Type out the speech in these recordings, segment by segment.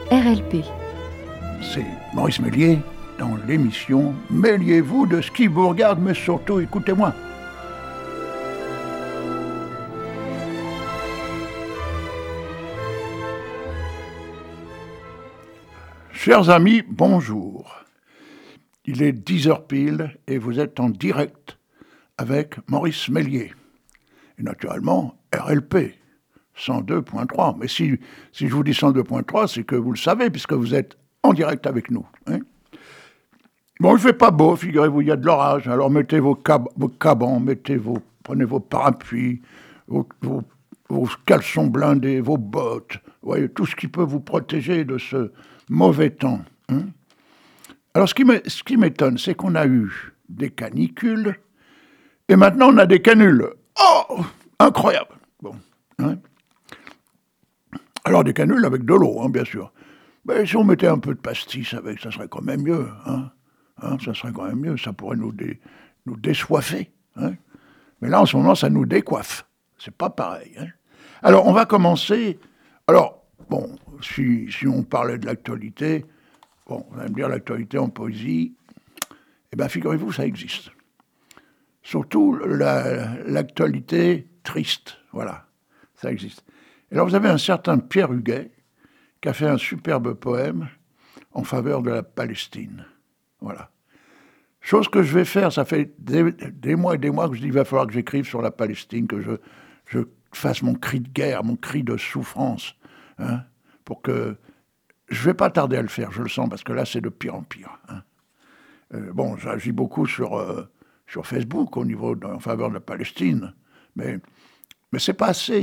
RLP. C'est Maurice Méliès dans l'émission « Mêliez-vous de ce qui vous regarde, mais surtout écoutez-moi ». Chers amis, bonjour. Il est 10h pile et vous êtes en direct avec Maurice Méliès. Et naturellement, RLP 102.3. Mais si je vous dis 102.3, c'est que vous le savez, puisque vous êtes en direct avec nous. Hein. Bon, il ne fait pas beau, figurez-vous, il y a de l'orage. Alors mettez vos cabans, prenez vos parapluies, vos caleçons blindés, vos bottes, vous voyez, tout ce qui peut vous protéger de ce mauvais temps. Hein. Alors, ce qui m'étonne, c'est qu'on a eu des canicules, et maintenant on a des canules. Oh, incroyable. Bon, hein. Alors, des canules avec de l'eau, hein, bien sûr. Mais si on mettait un peu de pastis avec, ça serait quand même mieux. Hein, ça serait quand même mieux, ça pourrait nous désoiffer. Hein. Mais là, en ce moment, ça nous décoiffe. C'est pas pareil. Hein. Alors, on va commencer. Alors, bon, si on parlait de l'actualité, bon, on va me dire l'actualité en poésie, eh bien, figurez-vous, ça existe. Surtout l'actualité triste, voilà, ça existe. Et alors, vous avez un certain Pierre Huguet qui a fait un superbe poème en faveur de la Palestine. Voilà. Chose que je vais faire, ça fait des mois et des mois que je dis qu'il va falloir que j'écrive sur la Palestine, que je fasse mon cri de guerre, mon cri de souffrance, hein, pour que... Je ne vais pas tarder à le faire, je le sens, parce que là, c'est de pire en pire. Hein. Bon, j'agis beaucoup sur Facebook en faveur de la Palestine, mais c'est pas assez,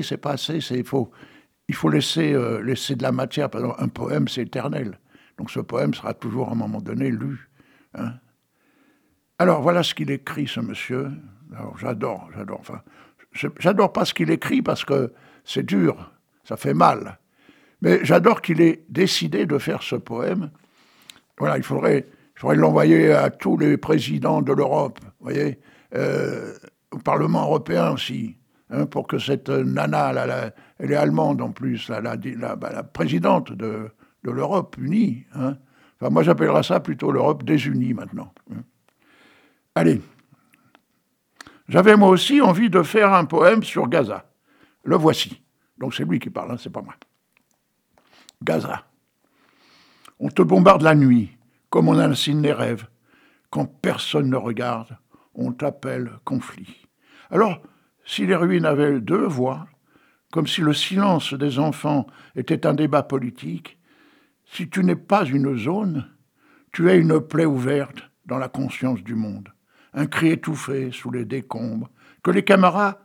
il faut laisser de la matière. Par exemple, un poème, c'est éternel. Donc ce poème sera toujours à un moment donné lu. Hein. Alors voilà ce qu'il écrit, ce monsieur. Alors j'adore. Enfin, j'adore pas ce qu'il écrit parce que c'est dur, ça fait mal. Mais j'adore qu'il ait décidé de faire ce poème. Voilà, il faudrait l'envoyer à tous les présidents de l'Europe, vous voyez, au Parlement européen aussi. Hein, pour que cette nana, elle est allemande en plus, la présidente de l'Europe unie. Hein. Enfin, moi, j'appellerais ça plutôt l'Europe désunie maintenant. Hein. Allez. J'avais moi aussi envie de faire un poème sur Gaza. Le voici. Donc c'est lui qui parle, hein, c'est pas moi. Gaza. On te bombarde la nuit, comme on insigne les rêves. Quand personne ne regarde, on t'appelle conflit. Alors, si les ruines avaient deux voix, comme si le silence des enfants était un débat politique, si tu n'es pas une zone, tu es une plaie ouverte dans la conscience du monde, un cri étouffé sous les décombres, que les caméras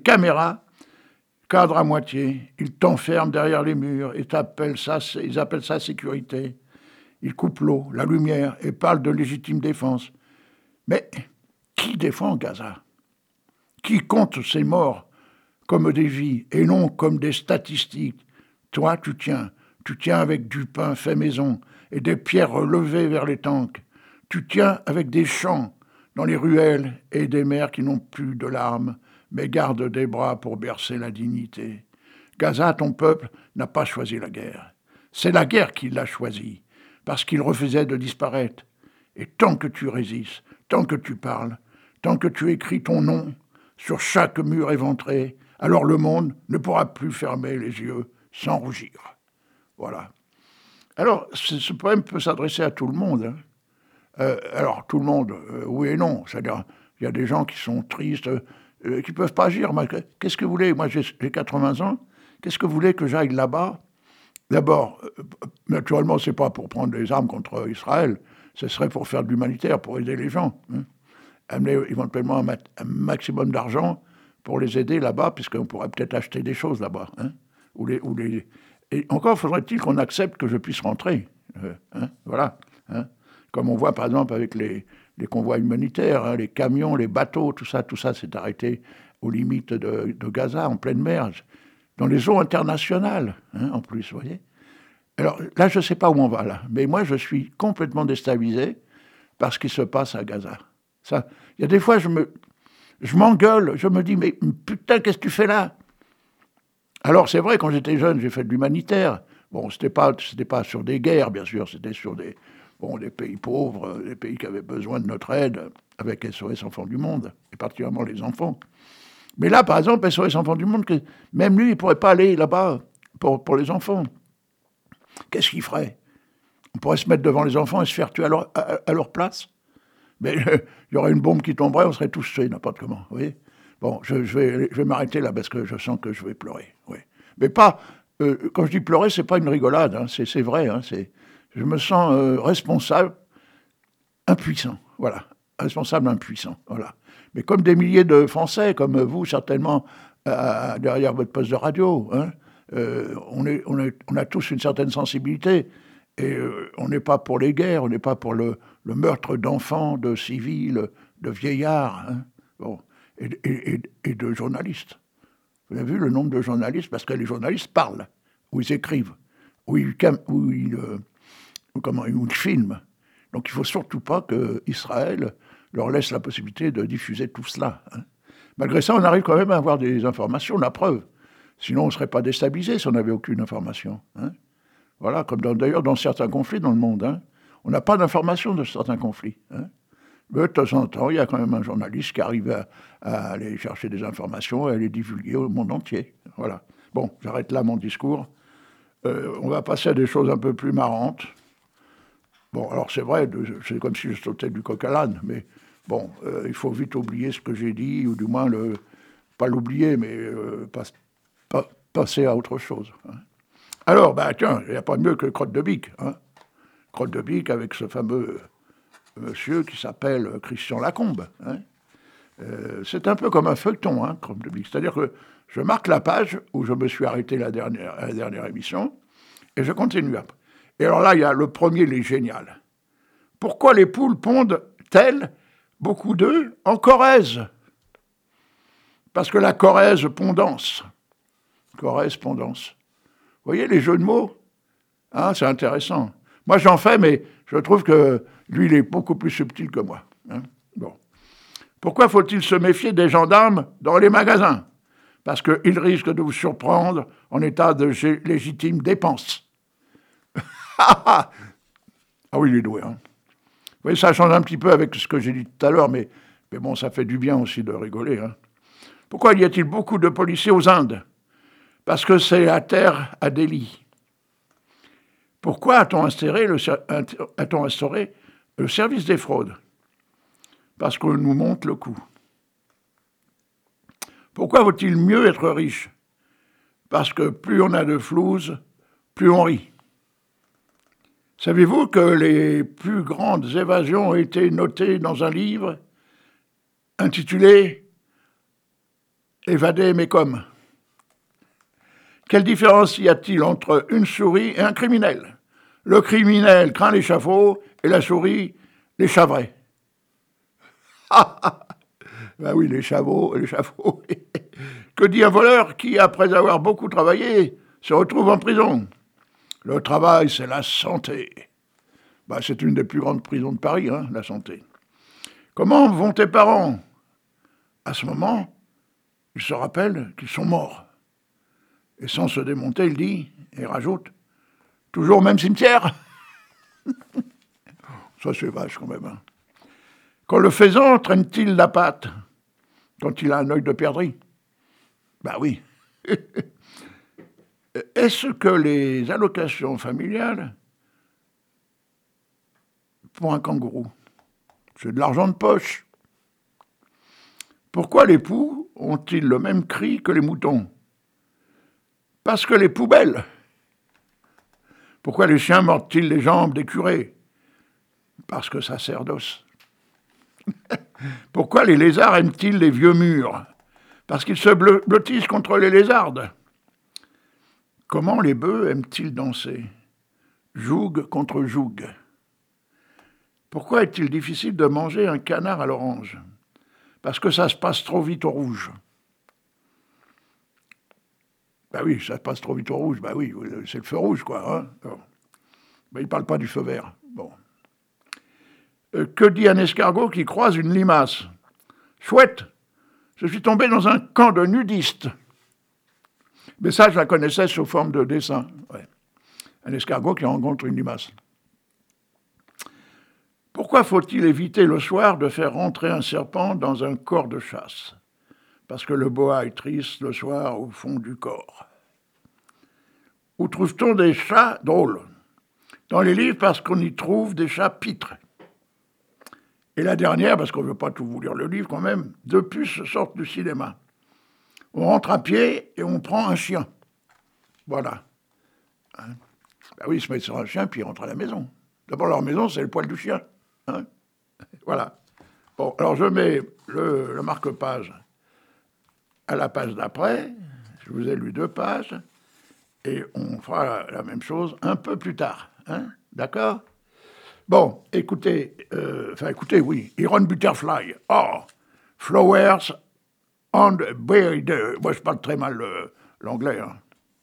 cadrent à moitié, ils t'enferment derrière les murs et ils appellent ça sécurité. Ils coupent l'eau, la lumière et parlent de légitime défense. Mais qui défend Gaza ? Qui compte ces morts comme des vies et non comme des statistiques ? Toi, tu tiens avec du pain fait maison et des pierres relevées vers les tanks. Tu tiens avec des chants dans les ruelles et des mères qui n'ont plus de larmes, mais gardent des bras pour bercer la dignité. Gaza, ton peuple, n'a pas choisi la guerre. C'est la guerre qui l'a choisi, parce qu'il refusait de disparaître. Et tant que tu résistes, tant que tu parles, tant que tu écris ton nom sur chaque mur éventré, alors le monde ne pourra plus fermer les yeux sans rougir. Voilà. Alors, ce poème peut s'adresser à tout le monde. Hein. Alors, tout le monde, oui et non. C'est-à-dire, il y a des gens qui sont tristes, qui ne peuvent pas agir. Qu'est-ce que vous voulez ? Moi, j'ai 80 ans. Qu'est-ce que vous voulez que j'aille là-bas ? D'abord, naturellement, ce n'est pas pour prendre des armes contre Israël. Ce serait pour faire de l'humanitaire, pour aider les gens. Hein. Amener éventuellement un maximum d'argent pour les aider là-bas, puisqu'on pourrait peut-être acheter des choses là-bas. Hein, Et encore faudrait-il qu'on accepte que je puisse rentrer. Hein, voilà. Hein, comme on voit par exemple avec les convois humanitaires, hein, les camions, les bateaux, tout ça s'est arrêté aux limites de Gaza, en pleine mer, dans les eaux internationales, hein, en plus, vous voyez. Alors là, je ne sais pas où on va, là, mais moi, je suis complètement déstabilisé par ce qui se passe à Gaza. Ça, il y a des fois, je m'engueule, je me dis, mais putain, qu'est-ce que tu fais là ? Alors, c'est vrai, quand j'étais jeune, j'ai fait de l'humanitaire. Bon, c'était pas sur des guerres, bien sûr, c'était sur des pays pauvres, des pays qui avaient besoin de notre aide, avec SOS Enfants du Monde, et particulièrement les enfants. Mais là, par exemple, SOS Enfants du Monde, même lui, il ne pourrait pas aller là-bas pour les enfants. Qu'est-ce qu'il ferait? On pourrait se mettre devant les enfants et se faire tuer à leur place. Mais il y aurait une bombe qui tomberait, on serait tous tués, n'importe comment. Vous voyez? Bon, je vais m'arrêter là parce que je sens que je vais pleurer. Oui. Mais pas... quand je dis pleurer, c'est pas une rigolade, hein, c'est vrai. Hein, je me sens responsable, impuissant. Voilà. Responsable, impuissant. Voilà. Mais comme des milliers de Français, comme vous, certainement, derrière votre poste de radio, hein, on a tous une certaine sensibilité. Et on n'est pas pour les guerres, on n'est pas pour le meurtre d'enfants, de civils, de vieillards, hein, bon, et de journalistes. Vous avez vu le nombre de journalistes? Parce que les journalistes parlent, ou ils écrivent, ou ils filment. Donc il ne faut surtout pas qu'Israël leur laisse la possibilité de diffuser tout cela. Hein. Malgré ça, on arrive quand même à avoir des informations, la preuve. Sinon, on ne serait pas déstabilisé si on n'avait aucune information. Hein. Voilà, comme d'ailleurs dans certains conflits dans le monde. Hein. On n'a pas d'informations de certains conflits. Hein. Mais de temps en temps, il y a quand même un journaliste qui arrive à aller chercher des informations et à les divulguer au monde entier. Voilà. Bon, j'arrête là mon discours. On va passer à des choses un peu plus marrantes. Bon, alors c'est vrai, c'est comme si je sautais du coq à l'âne, mais bon, il faut vite oublier ce que j'ai dit, ou du moins, pas l'oublier, mais passer à autre chose. Hein. Alors, tiens, il n'y a pas mieux que Crotte de Bique. Hein. Crotte de Bique avec ce fameux monsieur qui s'appelle Christian Lacombe. Hein. C'est un peu comme un feuilleton, hein, Crotte de Bique. C'est-à-dire que je marque la page où je me suis arrêté à la dernière émission, et je continue après. Et alors là, il y a le premier, il est génial. Pourquoi les poules pondent-elles beaucoup d'œufs en Corrèze? Parce que la Corrèze pondance. Corrèze pondance. Vous voyez les jeux de mots? Hein, c'est intéressant. Moi, j'en fais, mais je trouve que lui, il est beaucoup plus subtil que moi. Hein. Bon. Pourquoi faut-il se méfier des gendarmes dans les magasins? Parce qu'ils risquent de vous surprendre en état de légitime dépense. Ah oui, il est doué. Hein. Vous voyez, ça change un petit peu avec ce que j'ai dit tout à l'heure, mais bon, ça fait du bien aussi de rigoler. Hein. Pourquoi y a-t-il beaucoup de policiers aux Indes? Parce que c'est la terre à Delhi. Pourquoi a-t-on instauré le service des fraudes? Parce qu'on nous monte le coup. Pourquoi vaut-il mieux être riche? Parce que plus on a de flouze, plus on rit. Savez-vous que les plus grandes évasions ont été notées dans un livre intitulé « Évader mes coms ». Quelle différence y a-t-il entre une souris et un criminel? Le criminel craint l'échafaud et la souris l'échafaud. Ben oui, l'échafaud. Que dit un voleur qui, après avoir beaucoup travaillé, se retrouve en prison? Le travail, c'est la santé. Ben, c'est une des plus grandes prisons de Paris, hein, la santé. Comment vont tes parents? À ce moment, ils se rappellent qu'ils sont morts. Et sans se démonter, il dit, et rajoute, toujours au même cimetière? Ça, c'est vache quand même. Hein. Quand le faisan traîne-t-il la patte? Quand il a un œil de perdrix? Ben oui. Est-ce que les allocations familiales pour un kangourou? C'est de l'argent de poche. Pourquoi les poux ont-ils le même cri que les moutons? Parce que les poubelles. Pourquoi les chiens mordent-ils les jambes des curés? Parce que ça sert d'os. Pourquoi les lézards aiment-ils les vieux murs? Parce qu'ils se blottissent contre les lézardes. Comment les bœufs aiment-ils danser? Joug contre joug. Pourquoi est-il difficile de manger un canard à l'orange? Parce que ça se passe trop vite au rouge. Ben oui, ça se passe trop vite au rouge. Ben oui, c'est le feu rouge, quoi. Hein. Ben, il ne parle pas du feu vert. Bon. Que dit un escargot qui croise une limace? Chouette, je suis tombé dans un camp de nudistes. Mais ça, je la connaissais sous forme de dessin. Ouais. Un escargot qui rencontre une limace. Pourquoi faut-il éviter le soir de faire rentrer un serpent dans un corps de chasse? Parce que le boa est triste le soir au fond du corps. Où trouve-t-on des chats drôles? Dans les livres, parce qu'on y trouve des chats pitres. Et la dernière, parce qu'on ne veut pas tout vous lire le livre quand même, 2 puces sortent du cinéma. On rentre à pied et on prend un chien. Voilà. Hein? Ben oui, ils se mettent sur un chien puis ils rentrent à la maison. D'abord, leur maison, c'est le poil du chien. Hein? Voilà. Bon, alors je mets le marque-page à la page d'après. Je vous ai lu 2 pages. Et on fera la même chose un peu plus tard. Hein? D'accord? Bon, écoutez, oui, Iron Butterfly. Oh, Flowers on the Berry. Moi, je parle très mal l'anglais. Hein.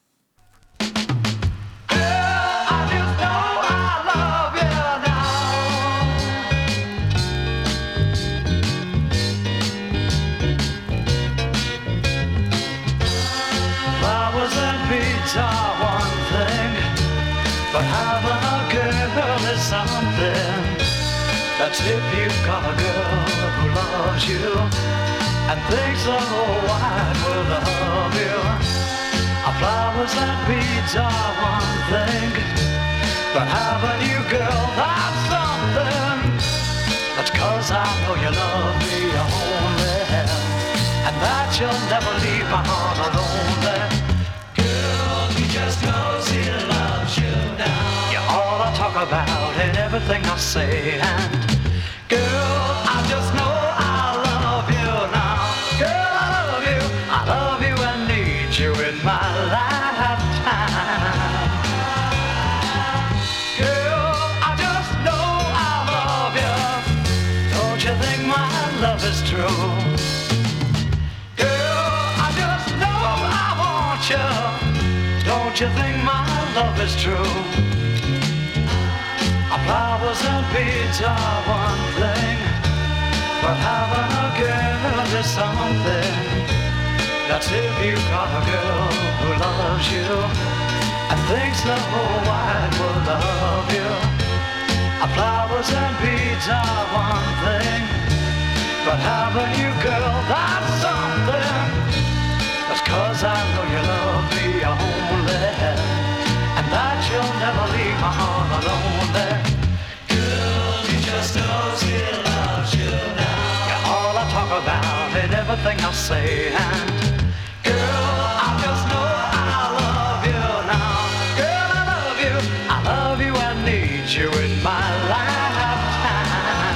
Are one thing, but having a girl is something. That's if you've got a girl who loves you and thinks the whole wide world of you. Flowers and beads are one thing, but having you, girl, that's something. That's 'cause I know you love me only, and that you'll never leave my heart alone. Just knows he loves you now. You're all I talk about and everything I say. And girl, I just know I love you now. Girl, I love you and need you in my lifetime. Girl, I just know I love you. Don't you think my love is true? Girl, I just know I want you. Don't you think my love is true? Flowers and beads are one thing, but having a girl is something. That's if you've got a girl who loves you and thinks the whole wide world of you. Flowers and beads are one thing, but having you, girl, that's something. That's 'cause I know you love me only, and that you'll never leave my heart alone. Girl, he just knows he loves you now. You're all I talk about and everything I say. And girl, I just know I love you now. Girl, I love you and need you in my lifetime.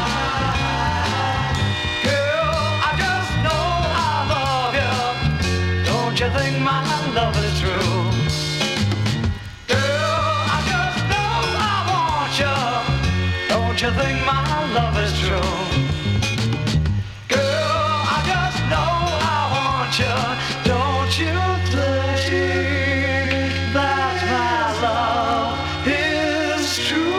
Girl, I just know I love you. Don't you think my love is true? Girl, I just know I want you. Don't you think my love is true? Girl, I just know I want you. Don't you think that my love is true?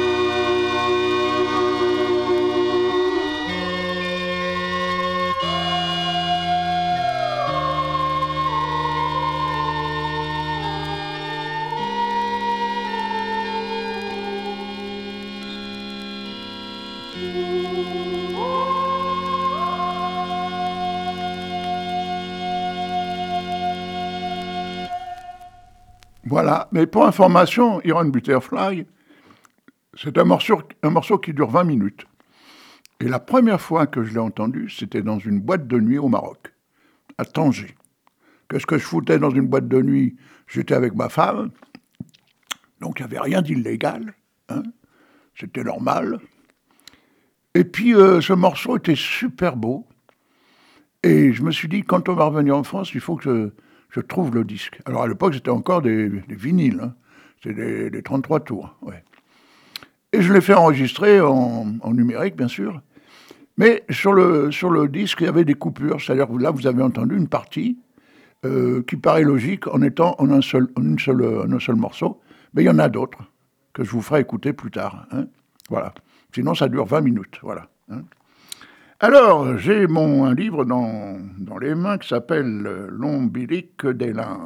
Voilà, mais pour information, Iron Butterfly, c'est un morceau qui dure 20 minutes. Et la première fois que je l'ai entendu, c'était dans une boîte de nuit au Maroc, à Tanger. Qu'est-ce que je foutais dans une boîte de nuit? J'étais avec ma femme, donc il n'y avait rien d'illégal, hein, c'était normal. Et puis ce morceau était super beau, et je me suis dit, quand on va revenir en France, il faut que je trouve le disque. Alors à l'époque, c'était encore des vinyles, hein. C'était des 33 tours. Ouais. Et je l'ai fait enregistrer en numérique, bien sûr. Mais sur le disque, il y avait des coupures. C'est-à-dire que là, vous avez entendu une partie qui paraît logique en étant en un seul morceau. Mais il y en a d'autres que je vous ferai écouter plus tard. Hein. Voilà. Sinon, ça dure 20 minutes. Voilà. Hein. Alors, j'ai un livre dans les mains qui s'appelle « L'ombilique des limbes ».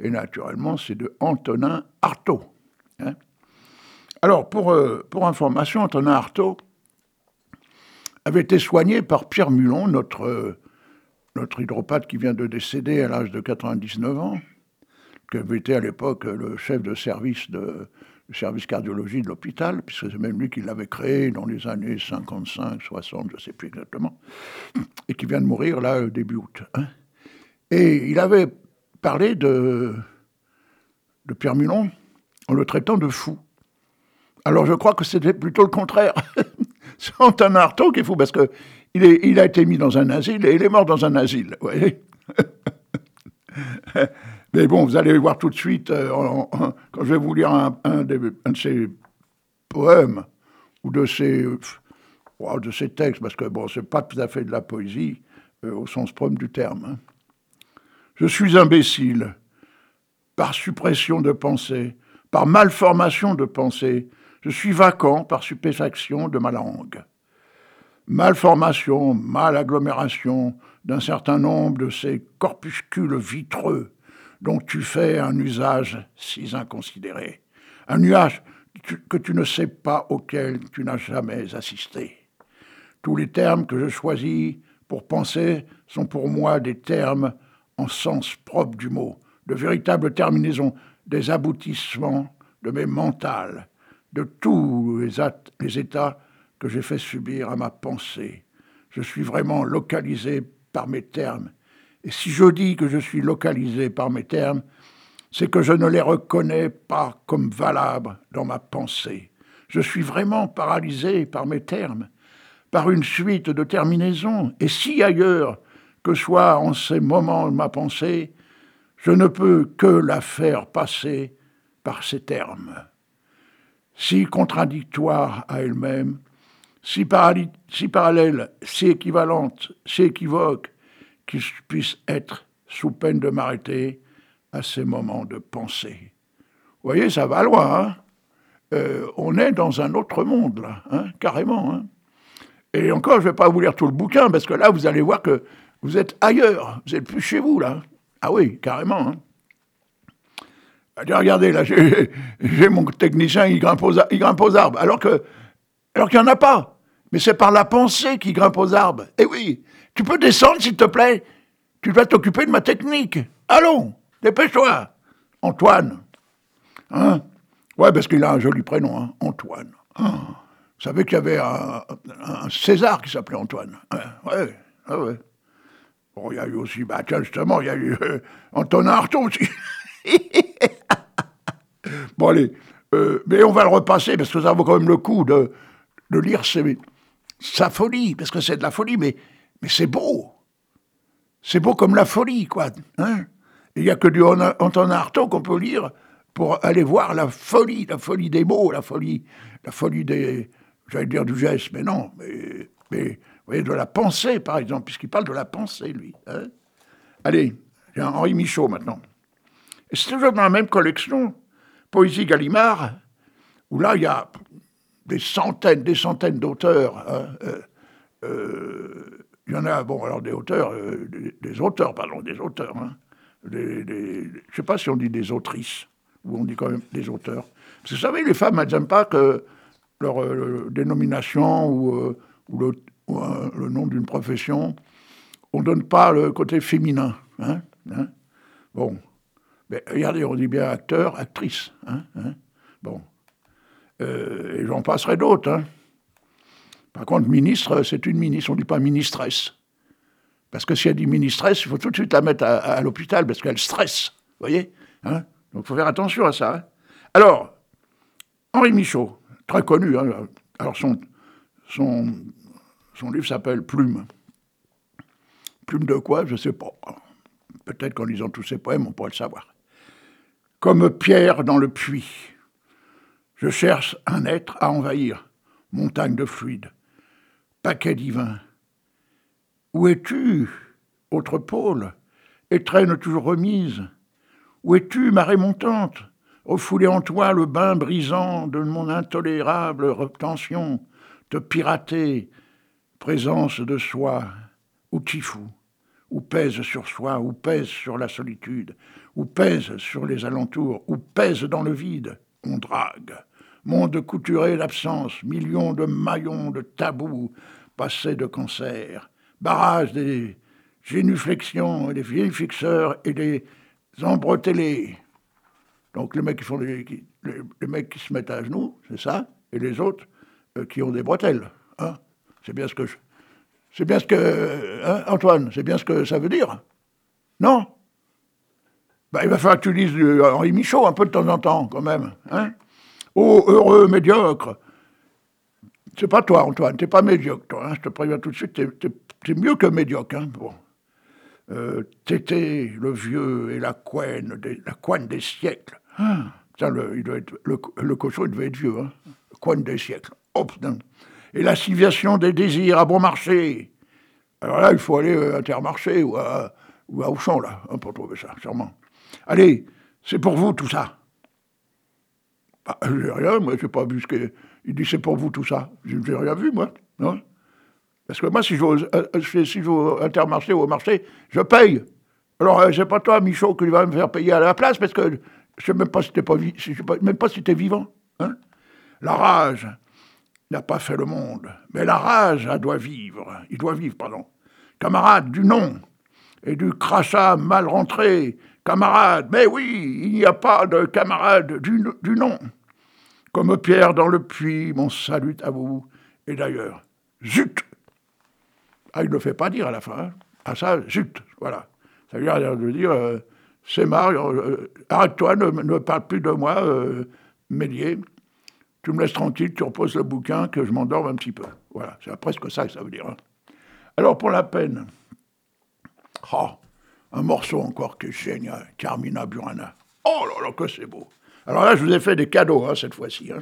Et naturellement, c'est de Antonin Artaud. Hein. Alors, pour information, Antonin Artaud avait été soigné par Pierre Mulon, notre hydropathe qui vient de décéder à l'âge de 99 ans, qui avait été à l'époque le chef de service cardiologie de l'hôpital, puisque c'est même lui qui l'avait créé dans les années 55, 60, je ne sais plus exactement, et qui vient de mourir là début août. Hein. Et il avait parlé de Pierre Mulon en le traitant de fou. Alors je crois que c'était plutôt le contraire. C'est Antonin Artaud qui est fou, parce qu'il a été mis dans un asile et il est mort dans un asile. Vous voyez. Mais bon, vous allez voir tout de suite, quand je vais vous lire un de ses poèmes, ou de ses textes, parce que bon, c'est pas tout à fait de la poésie, au sens propre du terme. Hein. Je suis imbécile, par suppression de pensée, par malformation de pensée. Je suis vacant par stupéfaction de ma langue. Malformation, malagglomération d'un certain nombre de ces corpuscules vitreux dont tu fais un usage si inconsidéré. Un usage que tu ne sais pas, auquel tu n'as jamais assisté. Tous les termes que je choisis pour penser sont pour moi des termes en sens propre du mot, de véritables terminaisons, des aboutissements de mes mentales, de tous les états que j'ai fait subir à ma pensée. Je suis vraiment localisé par mes termes. Et si je dis que je suis localisé par mes termes, c'est que je ne les reconnais pas comme valables dans ma pensée. Je suis vraiment paralysé par mes termes, par une suite de terminaisons. Et si ailleurs que soit en ces moments de ma pensée, je ne peux que la faire passer par ces termes. Si contradictoire à elle-même, si parallèle, si équivalente, si équivoque, qu'ils puissent être sous peine de m'arrêter à ces moments de pensée. Vous voyez, ça va loin, hein. On est dans un autre monde, là, hein, carrément. Hein. Et encore, je ne vais pas vous lire tout le bouquin, parce que là, vous allez voir que vous êtes ailleurs, vous n'êtes plus chez vous, là. Ah oui, carrément. Hein. Allez, regardez, là, j'ai mon technicien, il grimpe aux arbres, alors qu'il n'y en a pas. Mais c'est par la pensée qu'il grimpe aux arbres. Eh oui, tu peux descendre, s'il te plaît. Tu dois t'occuper de ma technique. Allons, dépêche-toi. Antoine. Hein? Ouais, parce qu'il a un joli prénom, hein, Antoine. Oh. Vous savez qu'il y avait un César qui s'appelait Antoine. Ouais, ouais. Bon, il y a eu aussi, tiens, justement, il y a eu Antonin Artaud aussi. Bon, allez, mais on va le repasser, parce que ça vaut quand même le coup de lire sa folie, parce que c'est de la folie, mais c'est beau. C'est beau comme la folie, quoi. Hein? Il n'y a que du Antonin Artaud qu'on peut lire pour aller voir la folie des mots, la folie des, j'allais dire du geste, mais non, mais vous voyez, de la pensée, par exemple, puisqu'il parle de la pensée, lui. Hein? Allez, j'ai un Henri Michaud, maintenant. Et c'est toujours dans la même collection, Poésie Gallimard, où là, il y a des centaines d'auteurs. Hein, il y en a, bon, alors des auteurs. Hein, je ne sais pas si on dit des autrices, ou on dit quand même des auteurs. Parce que vous savez, les femmes, elles n'aiment pas que leur dénomination ou le nom d'une profession, on ne donne pas le côté féminin. Hein. Bon. Mais regardez, on dit bien acteur, actrice. Hein. Bon. Et j'en passerai d'autres. Hein. Par contre, ministre, c'est une ministre, on ne dit pas ministresse. Parce que si elle dit ministresse, il faut tout de suite la mettre à l'hôpital, parce qu'elle stresse, vous voyez, hein. Donc il faut faire attention à ça. Hein. Alors, Henri Michaud, très connu, hein. Alors son livre s'appelle Plume. Plume de quoi, je ne sais pas. Peut-être qu'en lisant tous ses poèmes, on pourrait le savoir. Comme pierre dans le puits, je cherche un être à envahir, montagne de fluide, paquet divin. Où es-tu, autre pôle, étrenne toujours remise? Où es-tu, marée montante, refoulée en toi le bain brisant de mon intolérable retention, te pirater, présence de soi, ou tifou, ou pèse sur soi, ou pèse sur la solitude, ou pèse sur les alentours, ou pèse dans le vide, on drague. Monde couturé d'absence, millions de maillons de tabous passés de cancer, barrage des génuflexions et des vieilles fixeurs et des embretellés. Donc les mecs qui font les mecs qui se mettent à genoux, c'est ça, et les autres qui ont des bretelles. Hein, c'est bien ce que hein, Antoine, c'est bien ce que ça veut dire. Non? Il va falloir que tu lises Henri Michaud un peu de temps en temps, quand même. Hein? Oh, heureux, médiocre. C'est pas toi, Antoine, t'es pas médiocre, toi. Hein, je te préviens tout de suite, t'es mieux que médiocre. Hein, bon. Tété, le vieux et la couenne des siècles. Putain, le cochon, il devait être vieux. Hein. Le couenne des siècles. Oh, putain. Et la civilisation des désirs à bon marché. Alors là, il faut aller à Intermarché ou à Auchan, là, hein, pour trouver ça, sûrement. Allez, c'est pour vous, tout ça. J'ai rien, moi, j'ai pas vu ce que... Il dit, c'est pour vous, tout ça. J'ai rien vu, moi, non? Parce que moi, si je vais au Intermarché ou au marché, je paye. Alors, c'est pas toi, Michaud, qui va me faire payer à la place, parce que je sais même pas si t'es vivant. Hein? La rage n'a pas fait le monde, mais la rage, elle doit vivre. Il doit vivre, pardon. Camarade du nom et du crachat mal rentré. Camarade, mais oui, il n'y a pas de camarade du nom. Comme Pierre dans le puits, mon salut à vous. Et d'ailleurs, zut! Ah, il ne le fait pas dire à la fin. Hein. Ah ça, zut, voilà. Ça veut dire, c'est marre, arrête-toi, ne parle plus de moi, Méliès. Tu me laisses tranquille, tu reposes le bouquin, que je m'endorme un petit peu. Voilà, c'est presque ça que ça veut dire. Hein. Alors, pour la peine, un morceau encore qui est génial, Carmina Burana. Oh là là, que c'est beau. Alors là, je vous ai fait des cadeaux, hein, cette fois-ci. Hein.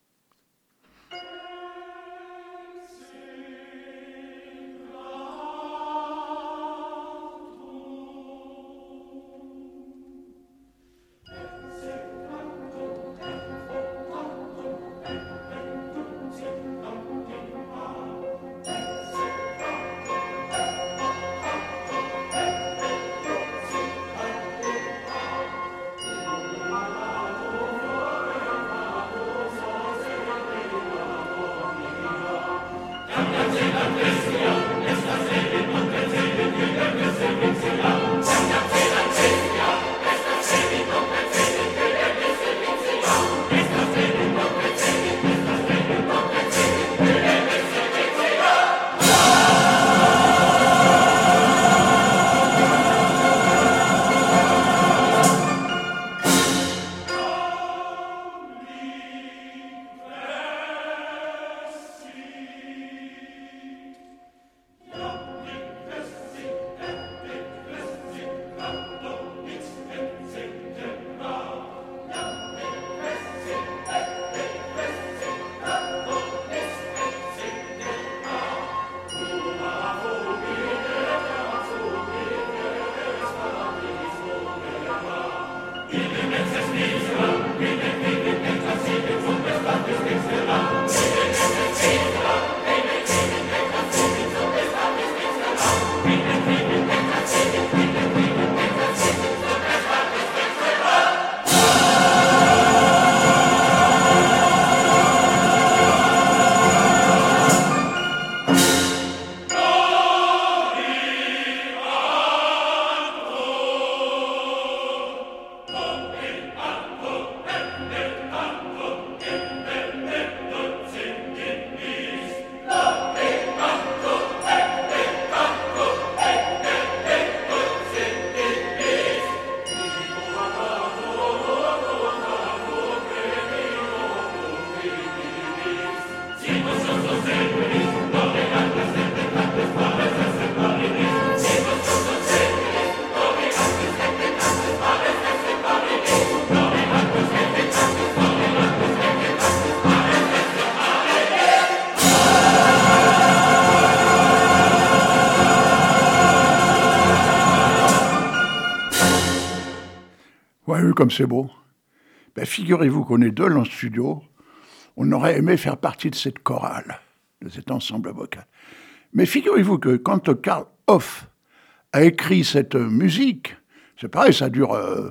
Ouais, comme c'est beau. Ben, figurez-vous qu'on est deux dans le studio. On aurait aimé faire partie de cette chorale, de cet ensemble vocal. Mais figurez-vous que quand Karl Hoff a écrit cette musique, c'est pareil, ça dure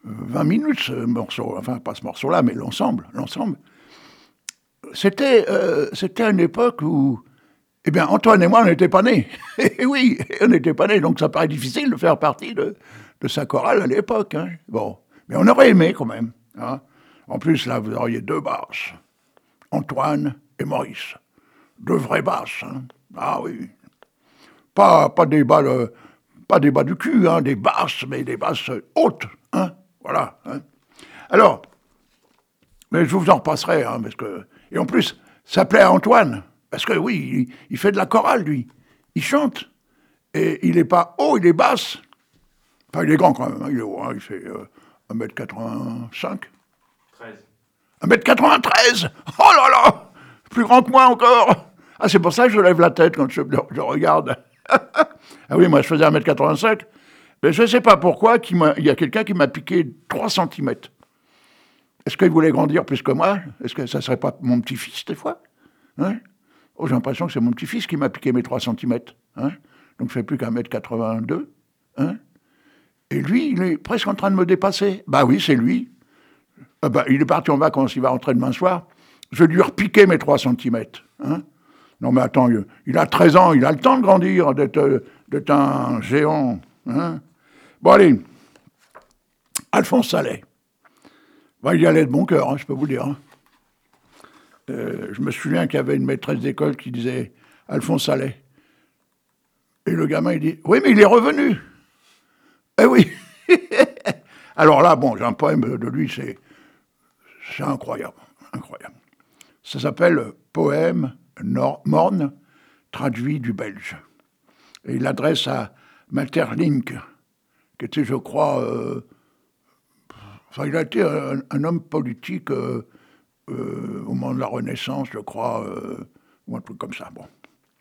20 minutes, ce morceau, enfin pas ce morceau-là, mais l'ensemble. C'était à une époque où, eh bien, Antoine et moi, on n'était pas nés. Et oui, on n'était pas nés, donc ça paraît difficile de faire partie de sa chorale à l'époque. Hein. Bon, mais on aurait aimé quand même. Hein. En plus, là, vous auriez 2 basses, Antoine et Maurice. 2 vraies basses. Hein. Ah oui. Pas des bas du cul, hein, des basses, mais des basses hautes. Hein. Voilà. Hein. Alors, mais je vous en repasserai, hein, parce que... Et en plus, ça plaît à Antoine, parce que oui, il fait de la chorale, lui. Il chante. Et il n'est pas haut, il est basse. Enfin, il est grand quand même, hein, il est haut, hein, il fait 1m85. 1m93. Oh là là. Plus grand que moi encore. Ah, c'est pour ça que je lève la tête quand je regarde. Ah oui, moi je faisais 1m85. Mais je ne sais pas pourquoi, il y a quelqu'un qui m'a piqué 3 cm. Est-ce qu'il voulait grandir plus que moi? Est-ce que ça ne serait pas mon petit-fils, des fois? Hein? Oh, j'ai l'impression que c'est mon petit-fils qui m'a piqué mes 3 cm. Hein? Donc je ne fais plus qu'1m82. Hein? Et lui, il est presque en train de me dépasser. Bah oui, c'est lui. Il est parti en vacances, il va rentrer demain soir. Je lui ai repiqué mes 3 cm. Hein? Non mais attends, il a 13 ans, il a le temps de grandir, d'être un géant. Hein? Bon allez, Alphonse Sallet. Il y allait de bon cœur, hein, je peux vous dire. Hein. Je me souviens qu'il y avait une maîtresse d'école qui disait « Alphonse Sallet ». Et le gamin, il dit « Oui, mais il est revenu ». Eh oui. Alors là, bon, j'ai un poème de lui, c'est incroyable, incroyable. Ça s'appelle « Poème morne, traduit du belge ». Et il l'adresse à Maeterlinck, qui était, je crois... il a été un homme politique au moment de la Renaissance, je crois, ou un truc comme ça. Bon.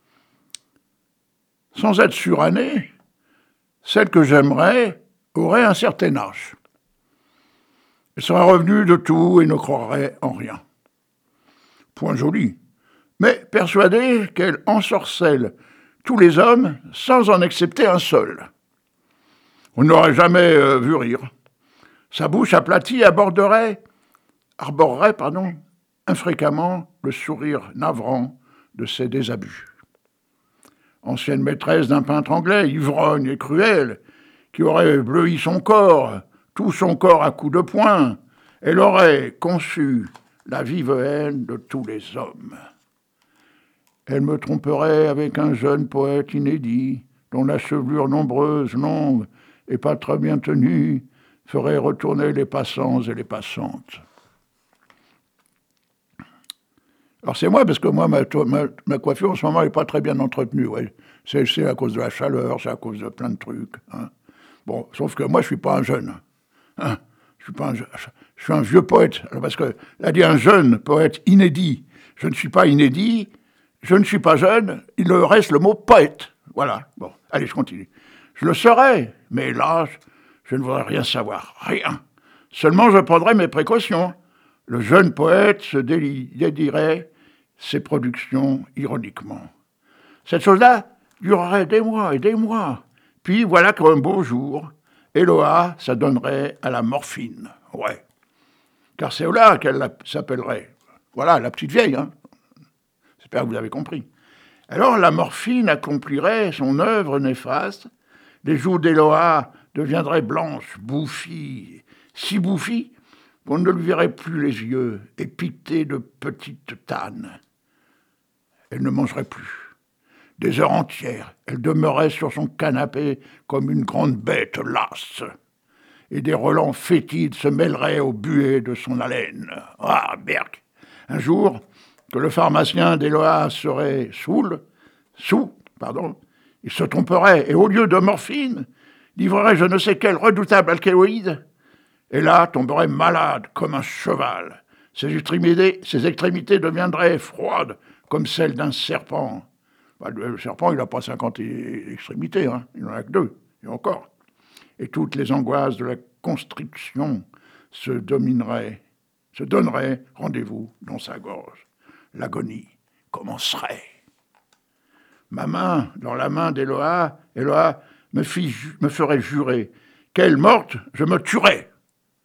Sans être surannée, celle que j'aimerais aurait un certain âge. Elle serait revenue de tout et ne croirait en rien. Point joli, mais persuadée qu'elle ensorcelle tous les hommes sans en accepter un seul. On n'aurait jamais vu rire. Sa bouche aplatie arborerait, infréquemment le sourire navrant de ses désabus. Ancienne maîtresse d'un peintre anglais, ivrogne et cruel, qui aurait bleui son corps, tout son corps à coups de poing, elle aurait conçu la vive haine de tous les hommes. Elle me tromperait avec un jeune poète inédit, dont la chevelure nombreuse, longue et pas très bien tenue, ferait retourner les passants et les passantes. Alors c'est moi, parce que moi, ma coiffure en ce moment n'est pas très bien entretenue. Ouais. C'est à cause de la chaleur, c'est à cause de plein de trucs. Hein. Bon, sauf que moi, je ne suis pas un jeune. Hein. Je suis un vieux poète. Alors parce que, là, dit un jeune poète inédit. Je ne suis pas inédit, je ne suis pas jeune, il me reste le mot poète. Voilà. Bon, allez, je continue. Je le serais, mais là, je ne voudrais rien savoir. Rien. Seulement, je prendrais mes précautions. Le jeune poète se dédierait ses productions ironiquement. Cette chose-là durerait des mois et des mois. Puis voilà qu'un beau jour, Eloa s'adonnerait à la morphine. Ouais. Car c'est là qu'elle s'appellerait. Voilà, la petite vieille. Hein. J'espère que vous avez compris. Alors la morphine accomplirait son œuvre néfaste. Les joues d'Eloa deviendraient blanches, bouffies, si bouffies qu'on ne lui verrait plus les yeux, épitées de petites tannes. Elle ne mangerait plus. Des heures entières, elle demeurait sur son canapé comme une grande bête lasse. Et des relents fétides se mêleraient au buée de son haleine. Ah, berk! Un jour, que le pharmacien d'Eloa serait il se tromperait, et au lieu de morphine, livrerait je ne sais quel redoutable alcaloïde, et là tomberait malade comme un cheval. Ses extrémités deviendraient froides comme celles d'un serpent. Le serpent, il n'a pas 50 extrémités, hein. Il n'en a que 2, et encore. Et toutes les angoisses de la constriction se donneraient rendez-vous dans sa gorge. L'agonie commencerait. Ma main, dans la main d'Eloa me ferait jurer qu'elle morte, je me tuerais.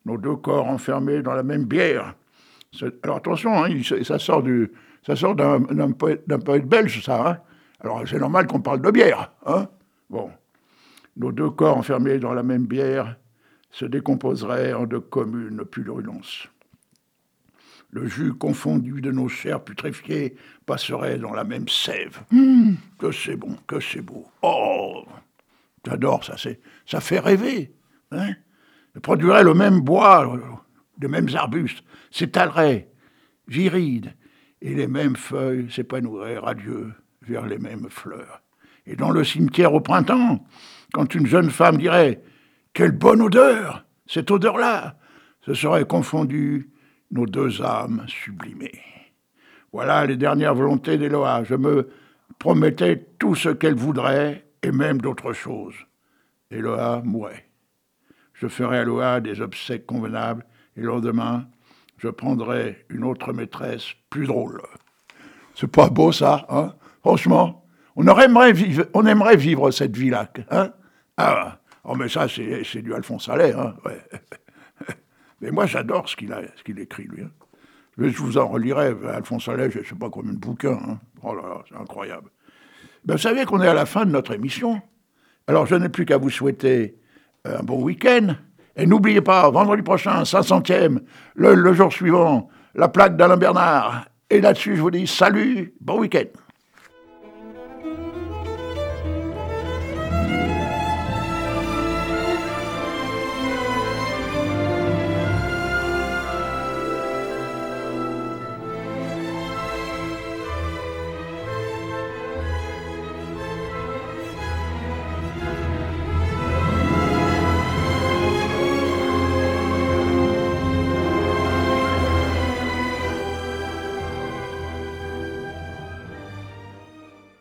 nos deux corps enfermés dans la même bière. Alors attention, hein, ça sort d'un poète belge, ça. Hein. Alors c'est normal qu'on parle de bière. Hein. Bon. Nos deux corps enfermés dans la même bière se décomposeraient en de communes pullulences. Le jus confondu de nos chairs putréfiées passerait dans la même sève. Que c'est bon, que c'est beau. Oh, j'adore ça, ça fait rêver. Hein. Ça produirait le même bois, les mêmes arbustes, s'étaleraient, virides, et les mêmes feuilles s'épanouiraient radieux vers les mêmes fleurs. Et dans le cimetière au printemps, quand une jeune femme dirait « Quelle bonne odeur ! Cette odeur-là !» ce serait confondu nos deux âmes sublimées. Voilà les dernières volontés d'Eloa. Je me promettais tout ce qu'elle voudrait, et même d'autres choses. Eloa mourait. Je ferai à Eloa des obsèques convenables, et le lendemain, je prendrai une autre maîtresse plus drôle. C'est pas beau, ça, hein? Franchement, on aimerait vivre cette vie-là, hein? Ah, oh, mais ça, c'est du Alphonse Allais, hein? Ouais. Mais moi, j'adore ce qu'il écrit, lui. Hein. Je vous en relirai, Alphonse Allais, je ne sais pas combien de bouquins. Hein. Oh là là, c'est incroyable. Ben, vous savez qu'on est à la fin de notre émission. Alors, je n'ai plus qu'à vous souhaiter un bon week-end. Et n'oubliez pas, vendredi prochain, 500e, le jour suivant, la plaque d'Alain Bernard. Et là-dessus, je vous dis salut, bon week-end.